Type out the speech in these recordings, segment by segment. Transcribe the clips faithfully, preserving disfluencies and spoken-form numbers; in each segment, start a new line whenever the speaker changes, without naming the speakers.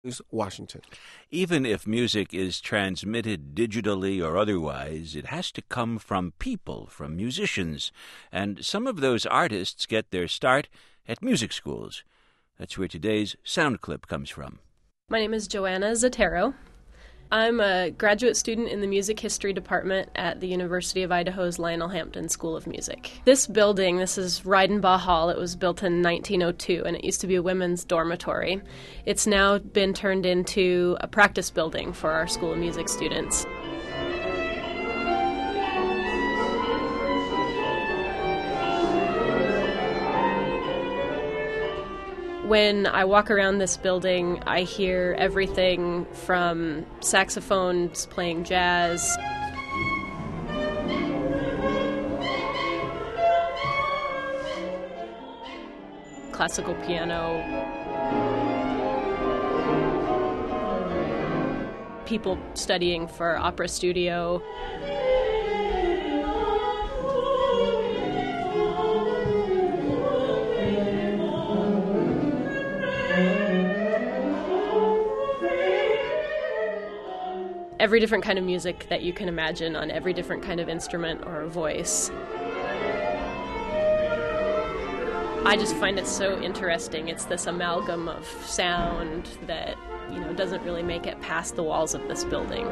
Washington.
Even if music is transmitted digitally or otherwise, it has to come from people, from musicians. And some of those artists get their start at music schools. That's where today's sound clip comes from.
My name is Joanna Zatero. I'm a graduate student in the music history department at the University of Idaho's Lionel Hampton School of Music. This building, this is Reidenbaugh Hall. It was built in nineteen oh two, and it used to be a women's dormitory. It's now been turned into a practice building for our School of Music students. When I walk around this building, I hear everything from saxophones playing jazz, classical piano, people studying for opera studio. Every different kind of music that you can imagine on every different kind of instrument or voice. I just find it so interesting. It's this amalgam of sound that, you know, doesn't really make it past the walls of this building.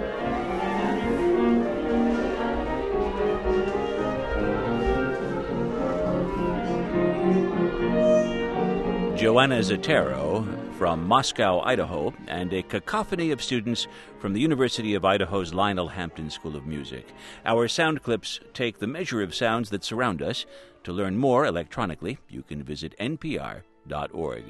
Joanna Zatero from Moscow, Idaho, and a cacophony of students from the University of Idaho's Lionel Hampton School of Music. Our sound clips take the measure of sounds that surround us. To learn more electronically, you can visit N P R dot org.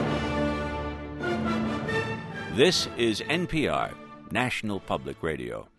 This is N P R, National Public Radio.